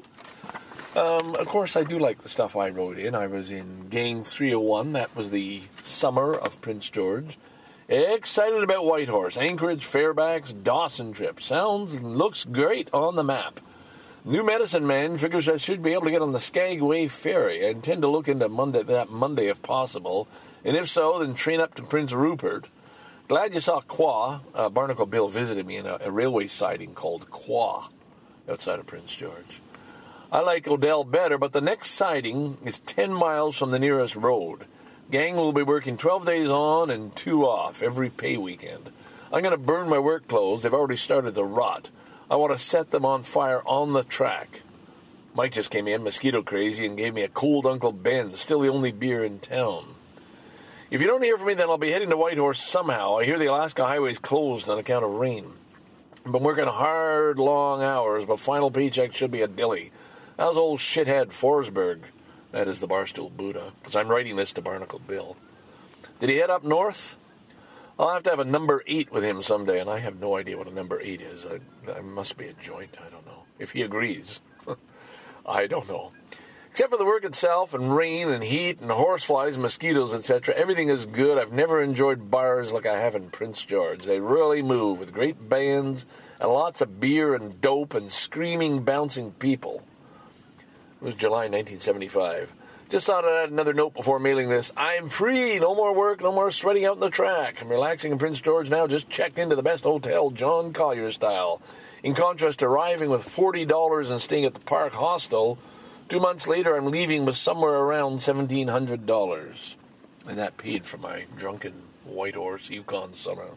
Of course, I do like the stuff I wrote in. I was in Gang 301. That was the summer of Prince George. Excited about Whitehorse, Anchorage, Fairbanks, Dawson trip. Sounds and looks great on the map. New medicine man figures I should be able to get on the Skagway Ferry. I intend to look into that Monday if possible. And if so, then train up to Prince Rupert. Glad you saw Quah. Barnacle Bill visited me in a railway siding called Quah outside of Prince George. I like Odell better, but the next siding is 10 miles from the nearest road. Gang will be working 12 days on and 2 off every pay weekend. I'm going to burn my work clothes. They've already started to rot. I want to set them on fire on the track. Mike just came in, mosquito crazy, and gave me a cold Uncle Ben, still the only beer in town. If you don't hear from me, then I'll be heading to Whitehorse somehow. I hear the Alaska highway's closed on account of rain. I've been working hard, long hours, but final paycheck should be a dilly. How's old shithead Forsberg? That is the Barstool Buddha, because I'm writing this to Barnacle Bill. Did he head up north? I'll have to have a number 8 with him someday, and I have no idea what a number 8 is. I must be a joint, I don't know. If he agrees. I don't know. Except for the work itself, and rain, and heat, and horseflies, and mosquitoes, etc., everything is good. I've never enjoyed bars like I have in Prince George. They really move, with great bands, and lots of beer, and dope, and screaming, bouncing people. It was July 1975. Just thought I'd add another note before mailing this. I'm free. No more work. No more sweating out in the track. I'm relaxing in Prince George now. Just checked into the best hotel, John Collier style. In contrast to arriving with $40 and staying at the Park Hostel, 2 months later I'm leaving with somewhere around $1,700. And that paid for my drunken Whitehorse Yukon summer.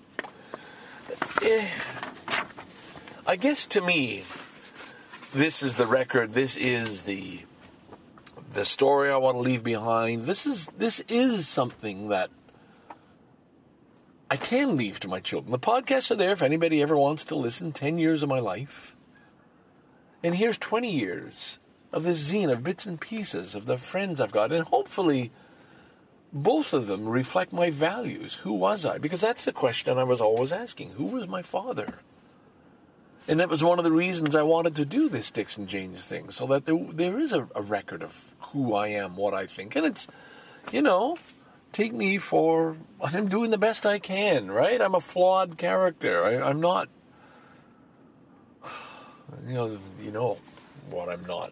I guess to me, this is the record. This is the story I want to leave behind. This is something that I can leave to my children. The podcasts are there if anybody ever wants to listen. 10 years of my life. And here's 20 years of this zine, of bits and pieces, of the friends I've got. And hopefully both of them reflect my values. Who was I? Because that's the question I was always asking. Who was my father? And that was one of the reasons I wanted to do this Dixon James thing, so that there is a record of who I am, what I think. And it's, take me for, I'm doing the best I can, right? I'm a flawed character. I'm not, you know what I'm not.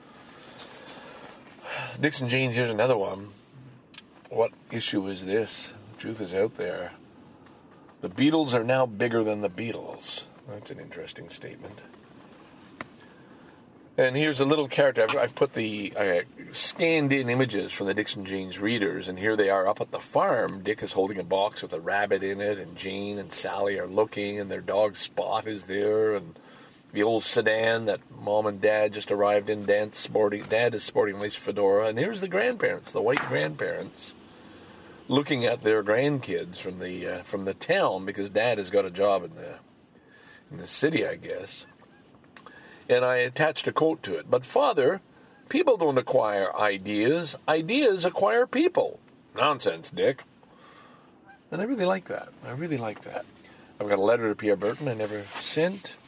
Dixon James, here's another one. What issue is this? Truth is out there. The Beatles are now bigger than the Beatles. That's an interesting statement. And here's a little character. I've put the scanned-in images from the Dicks and Jane's readers, and here they are up at the farm. Dick is holding a box with a rabbit in it, and Jane and Sally are looking, and their dog Spot is there, and the old sedan that Mom and Dad just arrived in. Dad is sporting a nice fedora, and here's the grandparents, the white grandparents, looking at their grandkids from the town, because Dad has got a job in the city, I guess. And I attached a quote to it. But Father, people don't acquire ideas. Ideas acquire people. Nonsense, Dick. And I really like that. I've got a letter to Pierre Burton I never sent.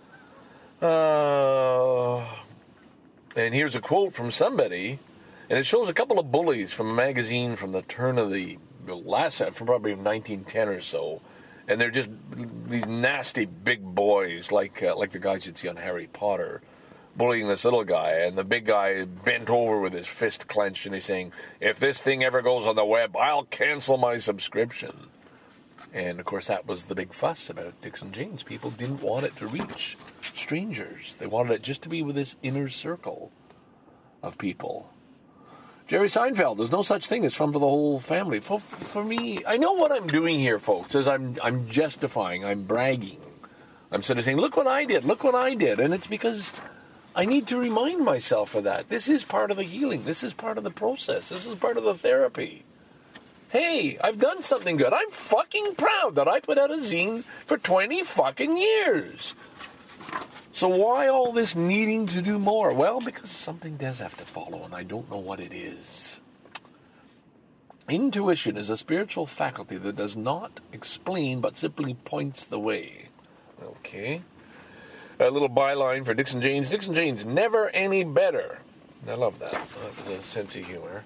And here's a quote from somebody. And it shows a couple of bullies from a magazine from the turn of the last, from probably 1910 or so. And they're just these nasty big boys, like the guys you'd see on Harry Potter, bullying this little guy. And the big guy bent over with his fist clenched, and he's saying, "If this thing ever goes on the web, I'll cancel my subscription." And, of course, that was the big fuss about Dicks and Jane's. People didn't want it to reach strangers. They wanted it just to be with this inner circle of people. Jerry Seinfeld, there's no such thing as fun for the whole family. For me, I know what I'm doing here, folks, is I'm justifying, I'm bragging. I'm sort of saying, look what I did. And it's because I need to remind myself of that. This is part of the healing. This is part of the process. This is part of the therapy. Hey, I've done something good. I'm fucking proud that I put out a zine for 20 fucking years. So why all this needing to do more? Well, because something does have to follow, and I don't know what it is. Intuition is a spiritual faculty that does not explain, but simply points the way. Okay. A little byline for Dicks and Jane's. Dicks and Jane's, never any better. I love that. That's a sense of humor.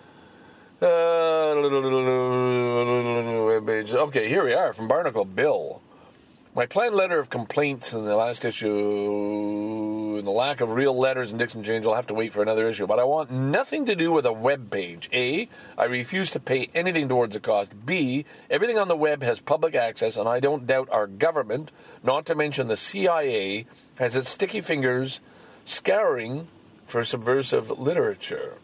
Okay, here we are from Barnacle Bill. My planned letter of complaints in the last issue, and the lack of real letters in Dicks and Jane's will have to wait for another issue. But I want nothing to do with a web page. A, I refuse to pay anything towards the cost. B, everything on the web has public access, and I don't doubt our government, not to mention the CIA, has its sticky fingers scouring for subversive literature.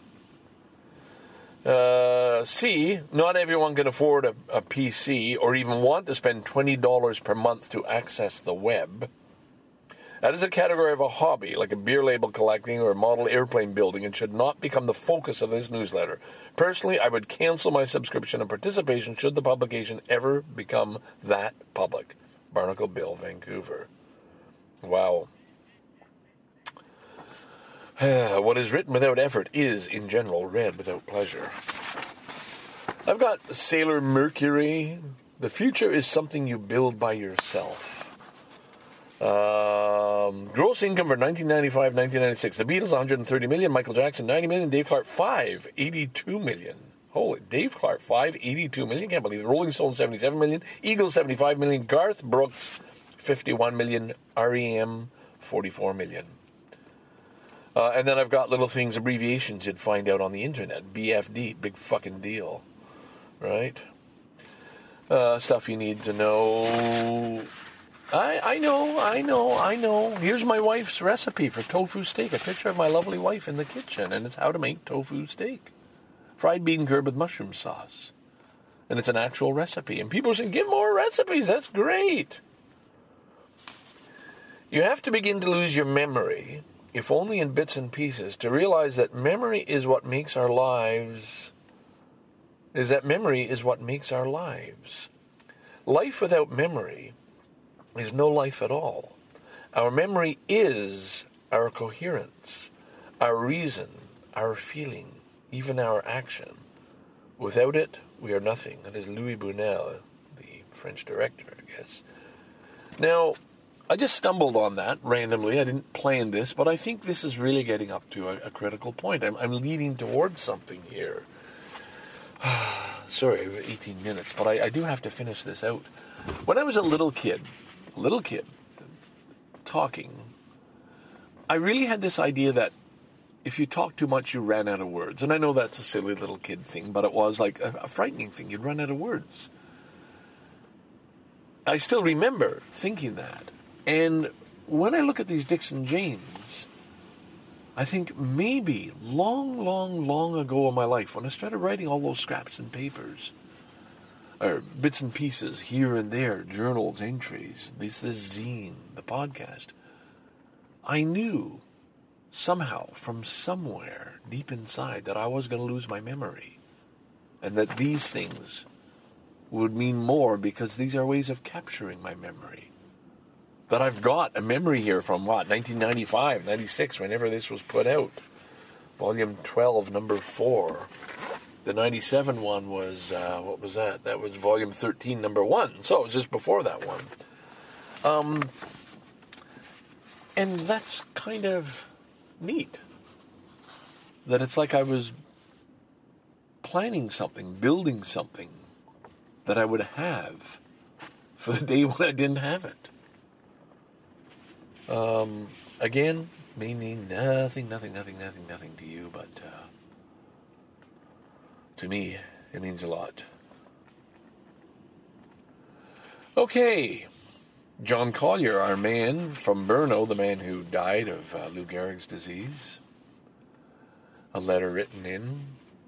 C, not everyone can afford a PC or even want to spend $20 per month to access the web. That is a category of a hobby, like a beer label collecting or a model airplane building, and should not become the focus of this newsletter. Personally, I would cancel my subscription and participation should the publication ever become that public. Barnacle Bill, Vancouver. Wow. What is written without effort is, in general, read without pleasure. I've got Sailor Mercury. The future is something you build by yourself. Gross income for 1995-1996. The Beatles, 130 million. Michael Jackson, 90 million. Dave Clark, 82 million. Holy, Dave Clark, 82 million. Can't believe it. Rolling Stone, 77 million. Eagles, 75 million. Garth Brooks, 51 million. REM, 44 million. And then I've got little things, abbreviations you'd find out on the internet. BFD, big fucking deal. Right? Stuff you need to know. I know. Here's my wife's recipe for tofu steak. A picture of my lovely wife in the kitchen. And it's how to make tofu steak. Fried bean curd with mushroom sauce. And it's an actual recipe. And people are saying, give more recipes. That's great. You have to begin to lose your memory, if only in bits and pieces, to realize that memory is what makes our lives. Life without memory is no life at all. Our memory is our coherence, our reason, our feeling, even our action. Without it, we are nothing. That is Louis Buñuel, the French director, I guess. Now, I just stumbled on that randomly. I didn't plan this, but I think this is really getting up to a critical point. I'm leading towards something here. Sorry, 18 minutes, but I do have to finish this out. When I was a little kid, talking, I really had this idea that if you talk too much, you ran out of words. And I know that's a silly little kid thing, but it was like a frightening thing. You'd run out of words. I still remember thinking that. And when I look at these Dixon Janes, I think maybe long ago in my life, when I started writing all those scraps and papers, or bits and pieces here and there, journals, entries, this zine, the podcast, I knew somehow from somewhere deep inside that I was going to lose my memory, and that these things would mean more because these are ways of capturing my memory. That I've got a memory here from, 1995, 96, whenever this was put out. Volume 12, number 4. The 97 one was, what was that? That was volume 13, number 1. So it was just before that one. And that's kind of neat. That it's like I was planning something, building something that I would have for the day when I didn't have it. Again, may mean nothing to you, but to me, it means a lot. Okay, John Collier, our man from Brno, the man who died of Lou Gehrig's disease. A letter written in.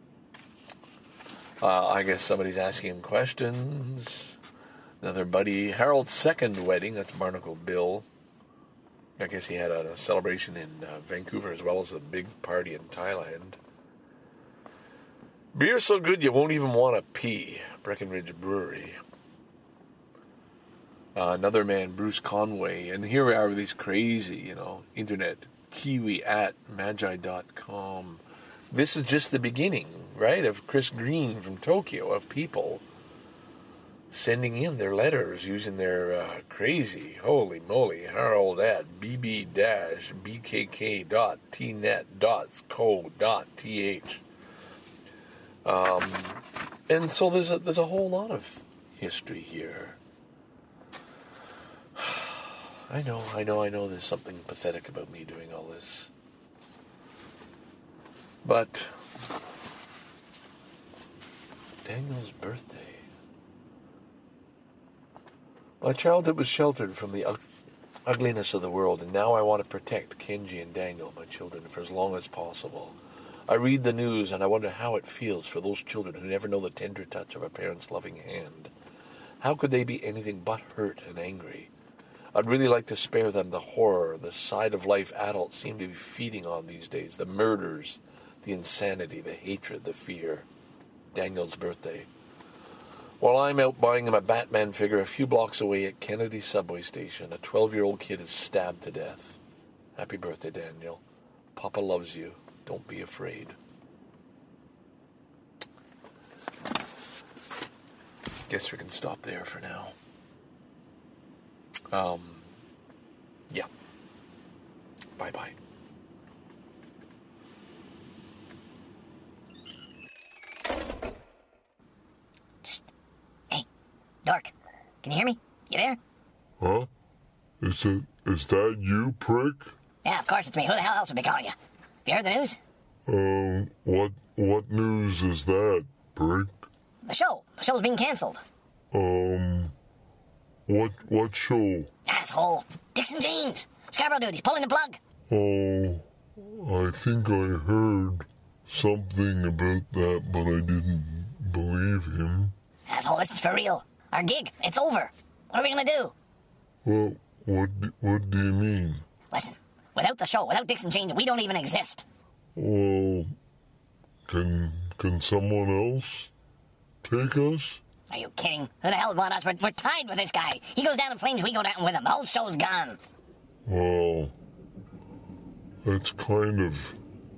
I guess somebody's asking him questions. Another buddy, Harold's second wedding, that's Barnacle Bill. I guess he had a celebration in Vancouver as well as a big party in Thailand. Beer so good you won't even want to pee. Breckenridge Brewery. Another man, Bruce Conway. And here we are with these crazy, internet, kiwi@magi.com. This is just the beginning, right, of Chris Green from Tokyo, of people sending in their letters using their crazy, holy moly, Harold at bb-bkk.tnet.co.th. And so there's a whole lot of history here. I know there's something pathetic about me doing all this. But Daniel's birthday. My childhood was sheltered from the ugliness of the world, and now I want to protect Kenji and Daniel, my children, for as long as possible. I read the news, and I wonder how it feels for those children who never know the tender touch of a parent's loving hand. How could they be anything but hurt and angry? I'd really like to spare them the horror, the side of life adults seem to be feeding on these days, the murders, the insanity, the hatred, the fear. Daniel's birthday. While I'm out buying him a Batman figure a few blocks away at Kennedy subway station, a 12-year-old kid is stabbed to death. Happy birthday, Daniel. Papa loves you. Don't be afraid. Guess we can stop there for now. Yeah. Bye-bye. Dork, can you hear me? You there? Huh? Is that you, prick? Yeah, of course it's me. Who the hell else would be calling you? Have you heard the news? What news is that, prick? The show's being cancelled. What show? Asshole. Dixon Janes. Scarborough dude, he's pulling the plug. Oh, I think I heard something about that, but I didn't believe him. Asshole, this is for real. Our gig, it's over. What are we gonna do? Well, what do you mean? Listen, without the show, without Dixon Janes, we don't even exist. Well, can someone else take us? Are you kidding? Who the hell want us? We're tied with this guy. He goes down in flames, we go down with him. The whole show's gone. Well, that's kind of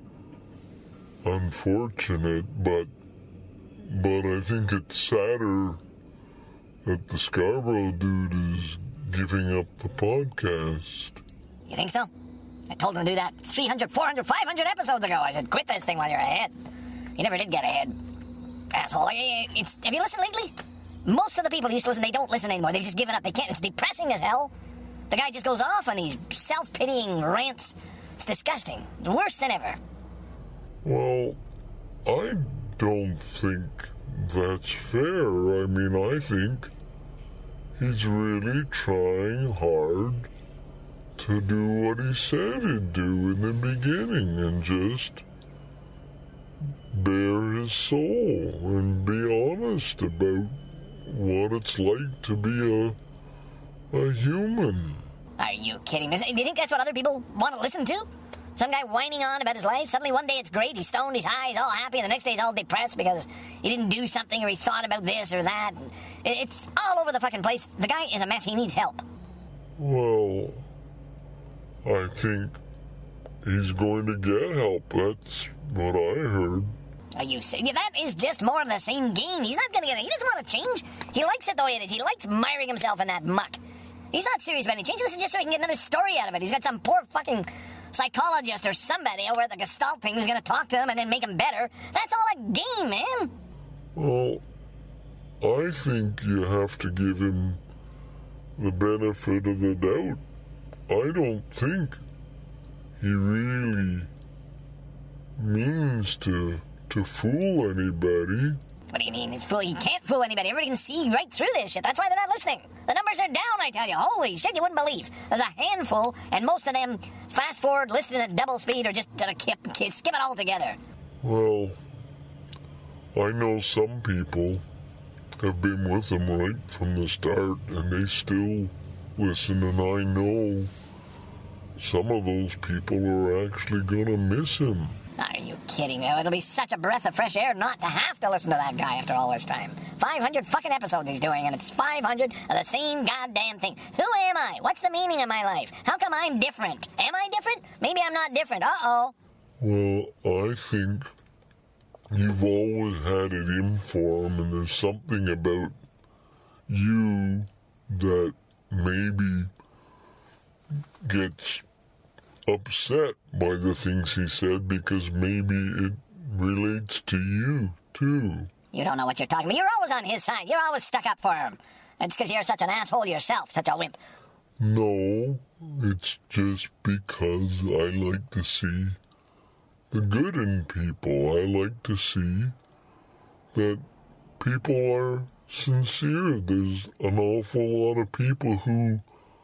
unfortunate, but I think it's sadder that the Scarborough dude is giving up the podcast. You think so? I told him to do that 300, 400, 500 episodes ago. I said, quit this thing while you're ahead. He never did get ahead. Asshole. Have you listened lately? Most of the people who used to listen, they don't listen anymore. They've just given up. They can't. It's depressing as hell. The guy just goes off on these self-pitying rants. It's disgusting. It's worse than ever. Well, I don't think that's fair. I mean, I think he's really trying hard to do what he said he'd do in the beginning and just bare his soul and be honest about what it's like to be a human. Are you kidding? Do you think that's what other people want to listen to? Some guy whining on about his life. Suddenly one day it's great, he's stoned, he's high, he's all happy, and the next day he's all depressed because he didn't do something or he thought about this or that. It's all over the fucking place. The guy is a mess. He needs help. Well, I think he's going to get help. That's what I heard. Are you saying that is just more of the same game? He's not going to get it. He doesn't want to change. He likes it the way it is. He likes miring himself in that muck. He's not serious about any change. This is just so he can get another story out of it. He's got some poor fucking psychologist or somebody over at the Gestalt thing who's going to talk to him and then make him better. That's all a game, man. Well, I think you have to give him the benefit of the doubt. I don't think he really means to fool anybody. What do you mean? He can't fool anybody. Everybody can see right through this shit. That's why they're not listening. The numbers are down, I tell you. Holy shit, you wouldn't believe. There's a handful, and most of them fast forward, listening at double speed, or just skip it altogether. Well, I know some people have been with him right from the start, and they still listen, and I know some of those people are actually gonna miss him. Are you kidding me? It'll be such a breath of fresh air not to have to listen to that guy after all this time. 500 fucking episodes he's doing, and it's 500 of the same goddamn thing. Who am I? What's the meaning of my life? How come I'm different? Am I different? Maybe I'm not different. Uh-oh. Well, I think you've always had it in for him, and there's something about you that maybe gets upset by the things he said because maybe it relates to you, too. You don't know what you're talking about. You're always on his side. You're always stuck up for him. It's because you're such an asshole yourself, such a wimp. No, it's just because I like to see the good in people. I like to see that people are sincere. There's an awful lot of people who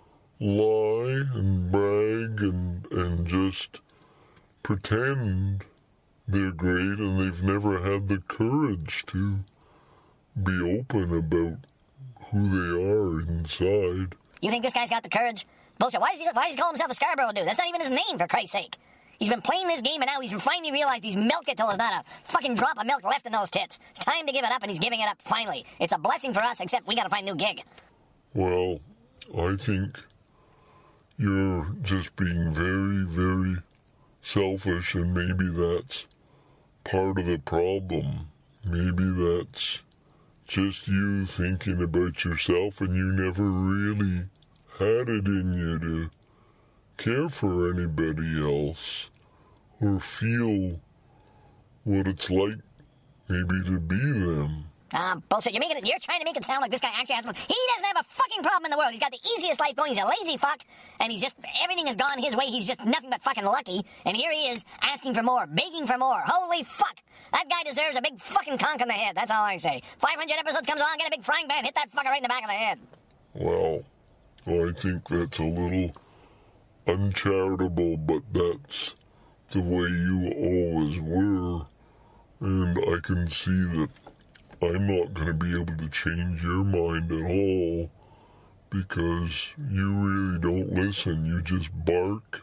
lie and brag and just pretend they're great, and they've never had the courage to be open about who they are inside. You think this guy's got the courage? Bullshit. Why does he call himself a Scarborough dude? That's not even his name, for Christ's sake. He's been playing this game, and now he's finally realized he's milked it till there's not a fucking drop of milk left in those tits. It's time to give it up, and he's giving it up finally. It's a blessing for us, except we gotta find a new gig. Well, I think you're just being very, very selfish, and maybe that's part of the problem. Maybe that's just you thinking about yourself, and you never really had it in you to care for anybody else or feel what it's like maybe to be them. Bullshit. You're trying to make it sound like this guy actually has one. He doesn't have a fucking problem in the world. He's got the easiest life going. He's a lazy fuck, and everything has gone his way. He's just nothing but fucking lucky, and here he is asking for more, begging for more. Holy fuck. That guy deserves a big fucking conk on the head. That's all I say. 500 episodes comes along, get a big frying pan, hit that fucker right in the back of the head. Well, I think that's a little uncharitable, but that's the way you always were, and I can see that I'm not going to be able to change your mind at all because you really don't listen. You just bark,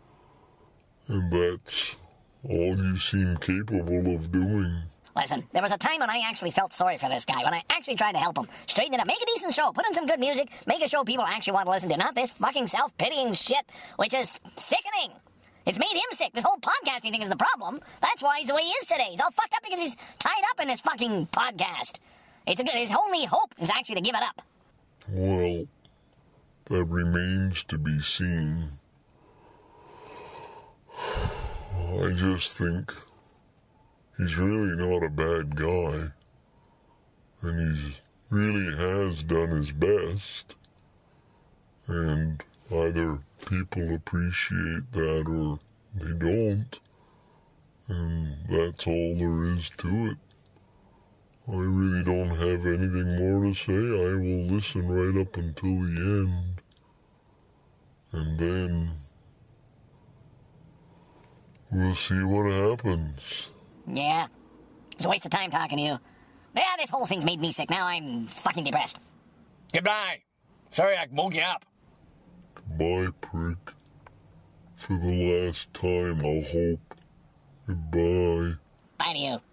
and that's all you seem capable of doing. Listen, there was a time when I actually felt sorry for this guy, when I actually tried to help him. Straighten it up, make a decent show, put in some good music, make a show people actually want to listen to, not this fucking self-pitying shit, which is sickening. It's made him sick. This whole podcasting thing is the problem. That's why he's the way he is today. He's all fucked up because he's tied up in this fucking podcast. His only hope is actually to give it up. Well, that remains to be seen. I just think he's really not a bad guy. And he really has done his best. And either people appreciate that or they don't. And that's all there is to it. I really don't have anything more to say. I will listen right up until the end. And then we'll see what happens. Yeah. It was a waste of time talking to you. Yeah, this whole thing's made me sick. Now I'm fucking depressed. Goodbye. Sorry I woke you up. Goodbye, prick. For the last time, I'll hope. Goodbye. Bye to you.